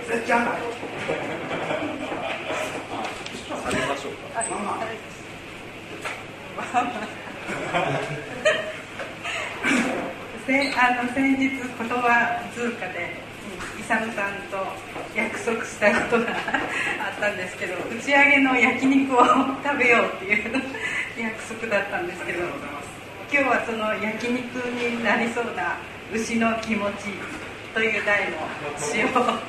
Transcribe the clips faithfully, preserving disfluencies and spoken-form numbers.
じゃあされましょうか。 せあの先日言葉通貨でイサムさんと約束したことがあったんですけど、打ち上げの焼肉を食べようっていう約束だったんですけど、今日はその焼肉になりそうな牛の気持ちという題の詩を読みます。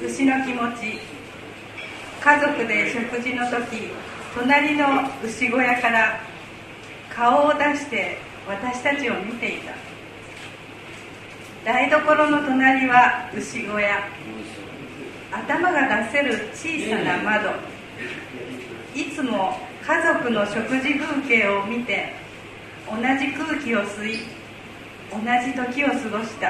牛の気持ち。家族で食事の時、隣の牛小屋から顔を出して私たちを見ていた。台所の隣は牛小屋。頭が出せる小さな窓。いつも家族の食事風景を見て同じ空気を吸い、同じ時を過ごした。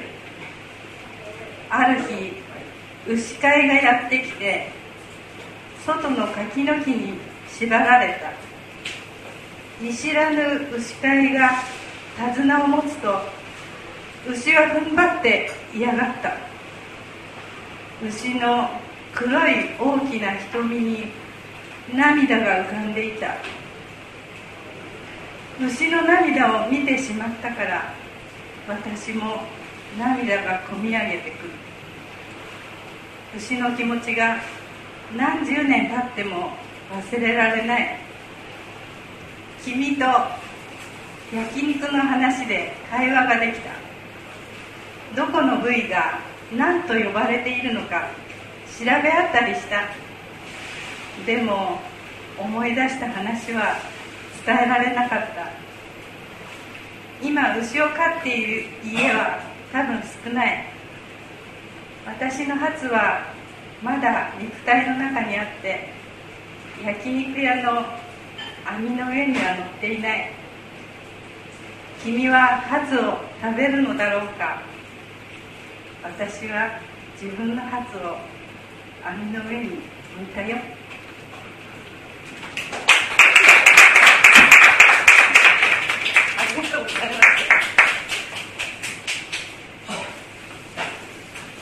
ある日、牛飼いがやってきて外の柿の木に縛られた。見知らぬ牛飼いが手綱を持つと、牛は踏ん張って嫌がった。牛の黒い大きな瞳に涙が浮かんでいた。牛の涙を見てしまったから、私も涙がこみ上げてくる。牛の気持ちが何十年経っても忘れられない。君と焼肉の話で会話ができた。どこの部位が何と呼ばれているのか調べ合ったりした。でも思い出した話は伝えられなかった。今牛を飼っている家は多分少ない。私のハツはまだ肉体の中にあって、焼肉屋の網の上には乗っていない。君はハツを食べるのだろうか。私は自分のハツを網の上に置いたよ。